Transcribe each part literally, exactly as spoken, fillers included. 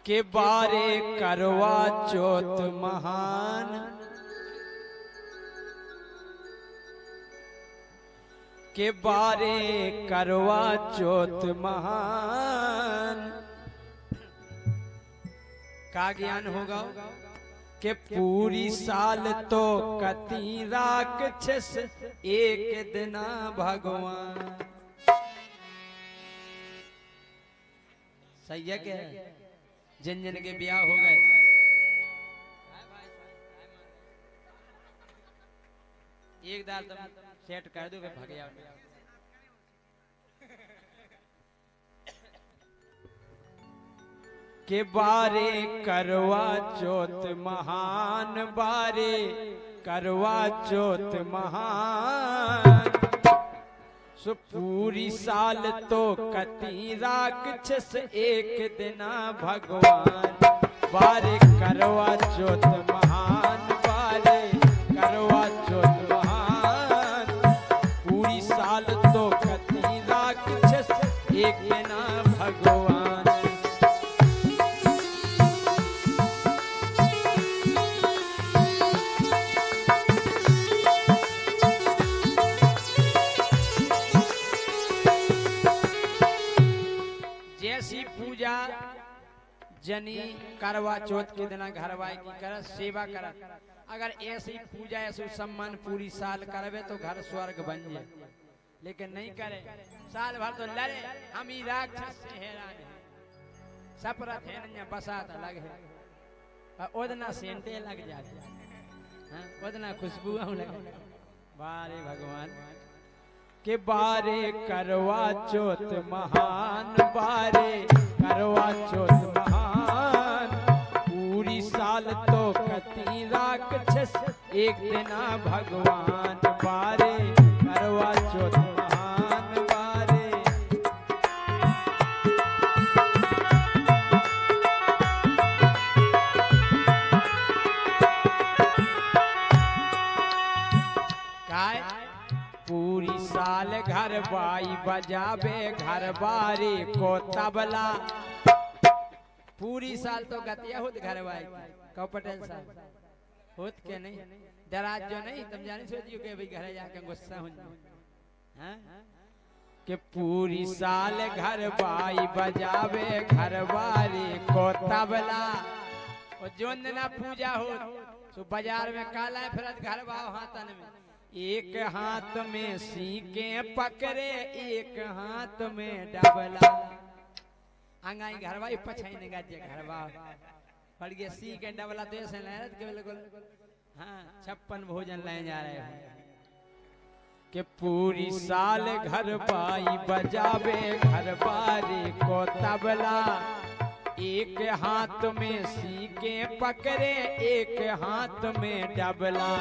के बारे करवा चौथ महान, के बारे करवा चौथ महान। का ज्ञान होगा कि पूरी साल तो कती राक्षस एक दिना भगवान। सही है क्या? जिन जिन के ब्याह हो गए एक दार तुम सेट कर दो, भाग जाओ। के बारे करवा चौथ महान, बारे करवा चौथ महान। सो पूरी साल तो कती राक्षस एक दिना भगवान। बारे करवा चौथ महान, बारे करवा चौथ महान। पूरी साल तो कती राक्षस एक दिना भगवान। जनी करवा चौथ के दिन घरवाई की कर सेवा कर। अगर ऐसी पूजा ऐसे सम्मान पूरी साल करवे तो घर स्वर्ग बन जाए, लेकिन नहीं करे साल भर तो लड़े हम ही राक्षस से हैरान है। सपरत है न बसात अलग है, ओदना सेंटे लग जाते हैं, ओदना खुशबू लगे। बारे भगवान के बारे करवा चौथ महान, बारे करवा चौथ महान। पूरी साल तो कती राक्षस एक दिना भगवान। बारे करवा चौथ महान, बारे काय पूरी साल घर बाई बजावे घर बारी को तबला। पूरी साल तो गतिया होत घर बाई कहो पटेल साहब होत के नहीं दराज जो नहीं तुम जाने सोचियो के भाई घर जाके गुस्सा हो जाए कि पूरी साल घर बाई बजावे घर बारी को तबला। और जोन ना पूजा हो तो बाजार में काला फिरत घर बाव हाथन में, एक हाथ में सीके पकड़े एक हाथ में डबला। अंगाई घरवा पछाई ने गाजे घरवा पड़ गया सी के डबला तो ऐसे लहरत के बिल्कुल हाँ छप्पन भोजन ले जा रहे हैं कि पूरी साल घर बाई बजावे घर बारी को तबला। एक हाथ में सीके पकड़े एक हाथ में डबला।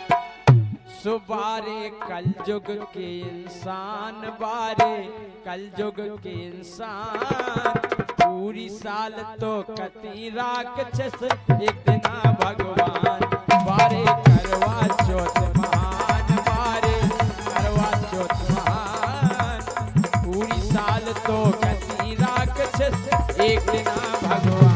सुबारे कलयुग के इंसान, बारे कलयुग के इंसान। पूरी साल तो कती राक्षस एक दिना भगवान। बारे करवा चौथ महान, बारे करवा चौथ महान। पूरी साल तो कती राक्षस एक दिना भगवान।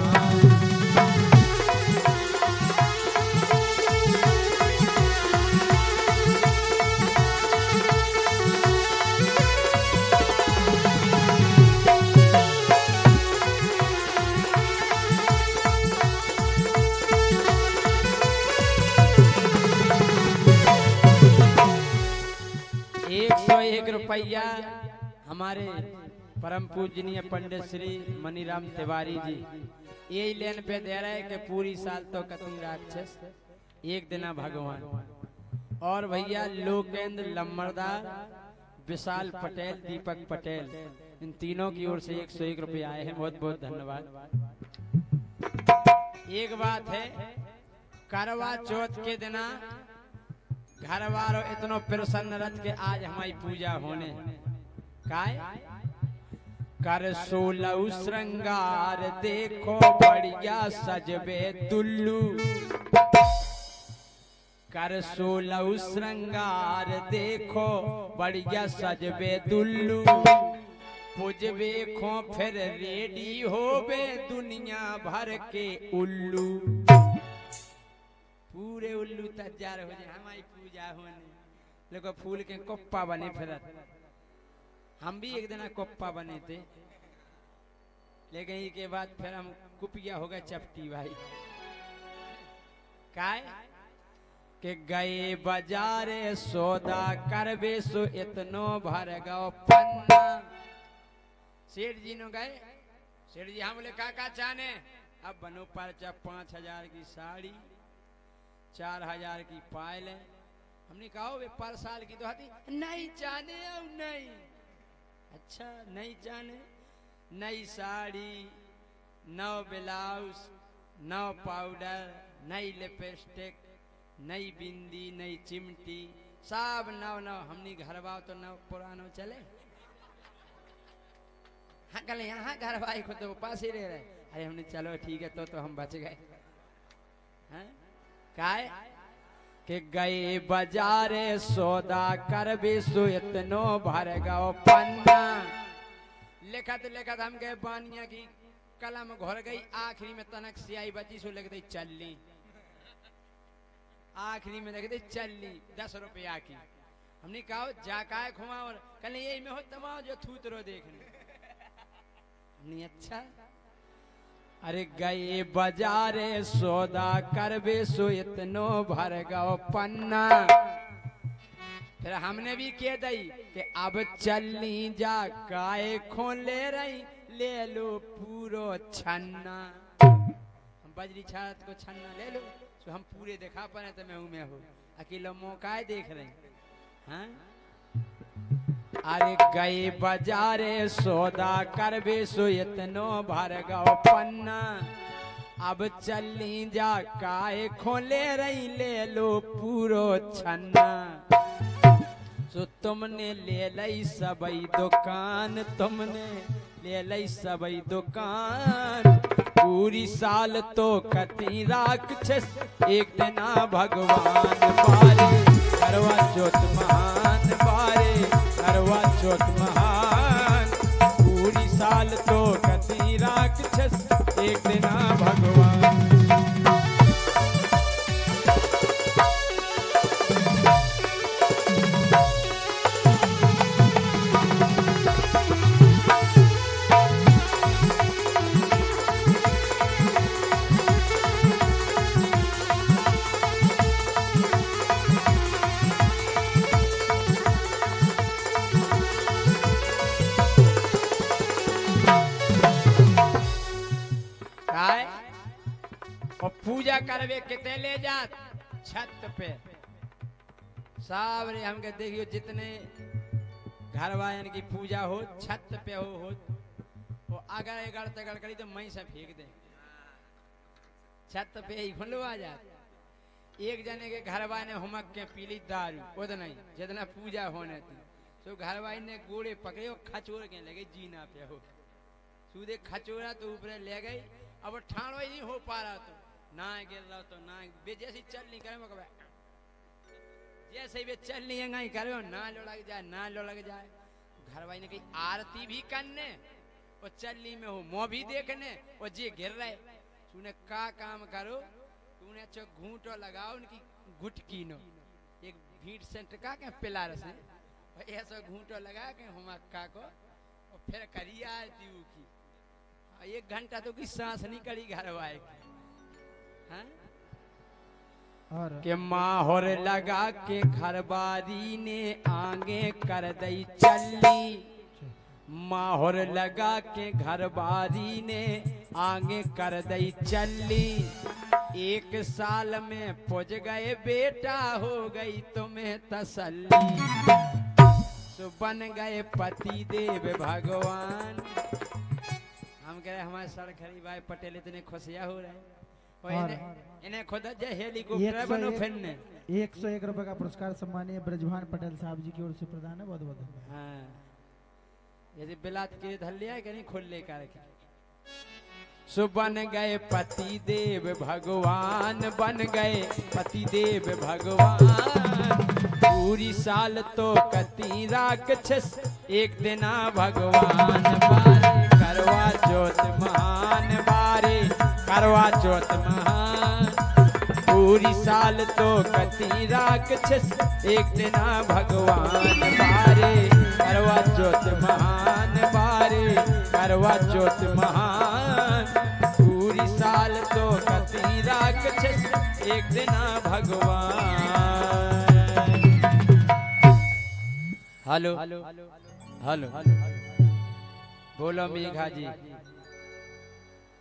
एक रुपया हमारे परम पूजनीय पंडित श्री मनीराम तिवारी जी यही लेन पे दे रहे कि पूरी साल तो कती राक्षस एक दिना भगवान। और भैया लोकेंद्र लम्बरदार, विशाल पटेल, दीपक पटेल, इन तीनों की ओर से एक सौ एक रुपये आए हैं। बहुत बहुत धन्यवाद। एक बात है करवा चौथ के दिना घर वालों इतनो प्रसन्न रथ के आज हमारी पूजा होने काय कर सोलह श्रृंगार देखो बढ़िया सजबे दुल्लू। कर सोलह श्रृंगार देखो बढ़िया सजबे दुल्लू। पुजबे खो फिर रेडी होबे दुनिया भर के उल्लू। पूरे उल्लू तैयार हो जाए हमारी पूजा होने, देखो फूल के कोप्पा बने फिर। हम भी एक दिन कोप्पा बने थे, लेकिन इसके बाद फिर हम कुपिया हो गए चपटी भाई। काय के गए बाजारे सौदा करबे सो इतनो भर गो पन्ना। सेठ जी ने गए, सेठ जी हम बोले काका चाहने, अब बनो पर्चा पांच हजार की साड़ी, चार हजार की पायल है। हमने कहा वे पर साल की तो आती नहीं जाने, अब नहीं। अच्छा नहीं जाने, नई साड़ी, नौ ब्लाउज, नौ पाउडर, नई लिपस्टिक, नई बिंदी, नई चिमटी, सब नव नव। हमने घर बाव तो नव पुरानो चले। हाँ कल यहाँ घर भाई खुद तो पास ही रह रहे। अरे हमने चलो ठीक है तो तो हम बच गए। हैं काय के गए बाजारे सौदा करबे सो इतनो भर गो पन्ना। लिखत लिखत हम गए बानिया की कलम घोर गई, आखिरी में तनक सियाई बची सो लिख दी चलनी। आखिरी में लिख दी चलनी दस रुपया की। हमने कहा जाका घुमा और कल यही में हो तमाम जो थूतरो देखने। हमने अच्छा अरे गए बाजारे सौदा करबे सो इतनो भर गो पन्ना। फिर हमने भी कह दई कि अब चलनी जा काय खो ले रही, ले लो पूरो छन्ना। हम बजरी छात को छन्ना ले लो, तो हम पूरे दिखा पाए तो मैं हूं मैं हो अकेला मौका देख रहे हैं। अरे गए बाजारे सौदा करबे सो इतनो भर गो पन्ना। अब चलनी जा काय खो ले रही, ले लो पूरो छन्ना। सो तुमने ले लई सबई दुकान, तुमने ले लई सबई दुकान। पूरी साल तो कती राक्षस, एक दिना भगवान बारे। करवा चौथ महान बारे, करवा चौथ महान। पूरी साल तो कती राक्षस, एक दिना भगवान। पूजा करवे कितने ले जात छत पे सावरे। हम कहते देखियो जितने घर वायन की पूजा हो छत पे हो, हो वो अगर एगड़ तगड़ करी तो मई से फेंक दे। छत पे ही खुलो आ जात। एक जने के घर वाय ने हुमक के पीली दारू, वो तो नहीं जितना पूजा होने थी। तो घर वाय ने गोड़े पकड़े और खचोर के लगे जीना पे हो। सूदे खचोरा तो ऊपर ले गई, अब ठाणो ही नहीं हो पा रहा। तो ना गिर रहा तो ना बे जैसी चल नहीं करे मगर जैसे ही वे चल नहीं है करे ना लो लग जाए, ना लो लग जाए। घर वाली ने कही आरती भी करने और चलनी में हो मुँह भी देखने और जे गिर रहे। तूने का काम करो, तूने अच्छा घूंटो लगाओ उनकी घुटकी नो एक भीड़ से टका के पिलार से ऐसा घूंटो लगा के हुमक्का को और फिर करी आरती की। एक घंटा तो की सांस नहीं करी घर वाले और के माहौर लगा के घरबारी ने आगे कर दई चली। माहौर लगा के घरबारी ने आगे कर दई चली। एक साल में पुज गए बेटा, हो गई तुम्हें तसल्ली। तो बन गए पति देव भगवान। हम कह रहे हमारे सड़खड़ी भाई पटेल इतने खुशियां हो रहे हैं। और इन्हें इन्हें खुद हेलीकॉप्टर बनो फिरने। एक सौ एक रुपए का पुरस्कार सम्मानीय ब्रजभान पटेल साहब जी की ओर से प्रदान है। बहुत बहुत धन्यवाद। हाँ यदि बिलात के धर लिया है कि नहीं खुल लेकर के। सो बन गए पति देव भगवान, बन गए पति देव भगवान। पूरी साल तो कती राक्षस, एक दिन भगवान बारे करवा चौथ महान बारे करवा चौथ महान पूरी साल तो कती राक्षस एक दिन भगवान बारे करवा चौथ महान बारे करवा चौथ महान पूरी साल तो कती राक्षस एक दिन भगवान। हेलो हेलो बोलो मेघा जी।